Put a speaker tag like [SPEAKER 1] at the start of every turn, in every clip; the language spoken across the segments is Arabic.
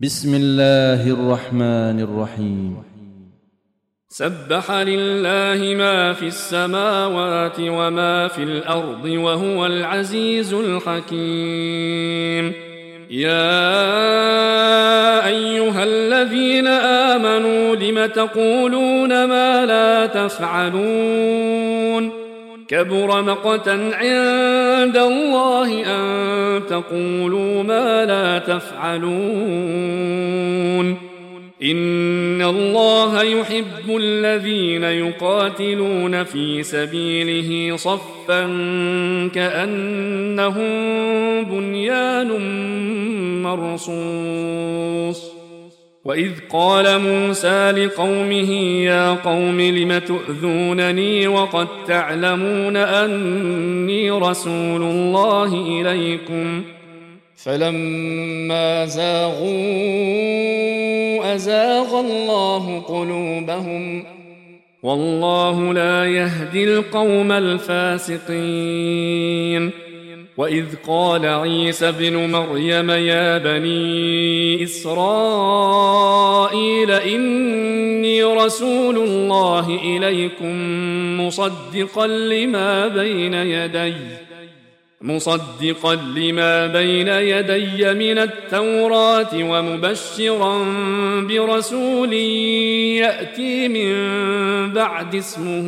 [SPEAKER 1] بسم الله الرحمن الرحيم.
[SPEAKER 2] سبح لله ما في السماوات وما في الأرض وهو العزيز الحكيم. يا أيها الذين آمنوا لم تقولون ما لا تفعلون كبر مقتا عند الله أن تقولوا ما لا تفعلون إن الله يحب الذين يقاتلون في سبيله صفا كأنهم بنيان مرصوص. وإذ قال موسى لقومه يا قوم لم تؤذونني وقد تعلمون أني رسول الله إليكم فلما زاغوا أزاغ الله قلوبهم والله لا يهدي القوم الفاسقين. وإذ قال عيسى ابن مريم يا بني إسرائيل إني رسول الله إليكم مصدقا لما بين يدي من التوراة ومبشرا برسول يأتي من بعد اسمه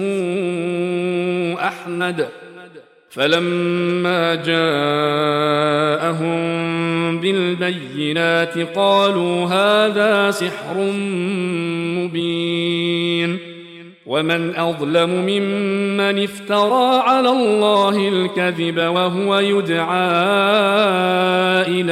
[SPEAKER 2] أحمد. فلما جاءهم بالبينات قالوا هذا سحر مبين. ومن أظلم ممن افترى على الله الكذب وهو يدعى إلى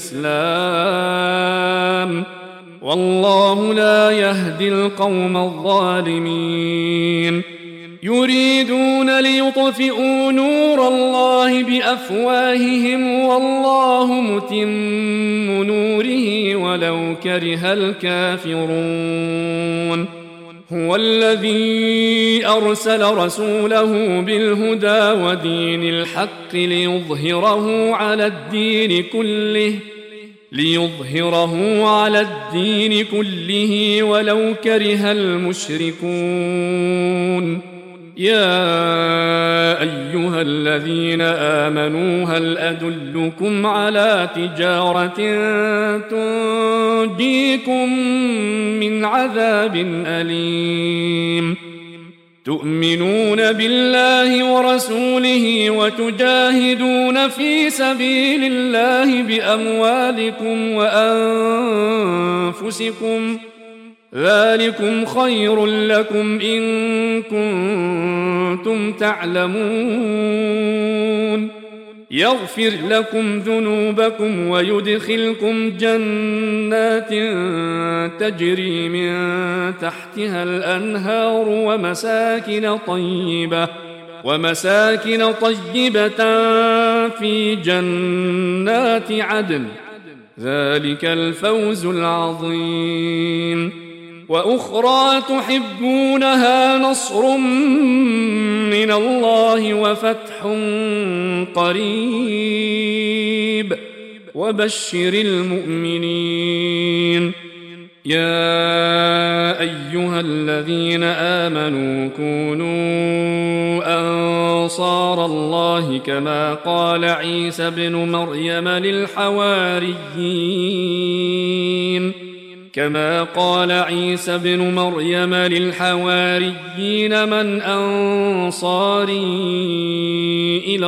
[SPEAKER 2] الإسلام والله لا يهدي القوم الظالمين. يريدون ليطفئوا نور الله بأفواههم والله متم نوره ولو كره الكافرون. هو الذي أرسل رسوله بالهدى ودين الحق ليظهره على الدين كله ولو كره المشركون. يا أيها الذين آمنوا هل أدلكم على تجارة تنجيكم من عذاب أليم تؤمنون بالله ورسوله وتجاهدون في سبيل الله بأموالكم وأنفسكم ذلكم خير لكم إن كنتم تعلمون. يغفر لكم ذنوبكم ويدخلكم جنات تجري من تحتها الأنهار ومساكن طيبة في جنات عدن ذلك الفوز العظيم. وأخرى تحبونها نصر من الله وفتح قريب وبشر المؤمنين. يا أيها الذين آمنوا كونوا أنصار الله كما قال عيسى ابن مريم للحواريين من أنصاري إلى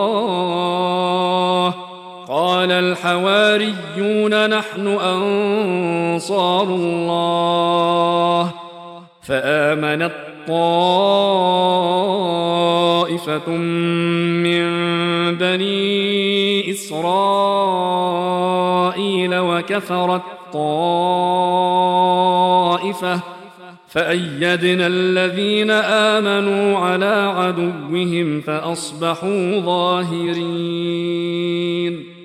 [SPEAKER 2] الله قال الحواريون نحن أنصار الله. فآمنت طائفة من بني إسرائيل وكفرت طائفة فأيدنا الذين آمنوا على عدوهم فأصبحوا ظاهرين.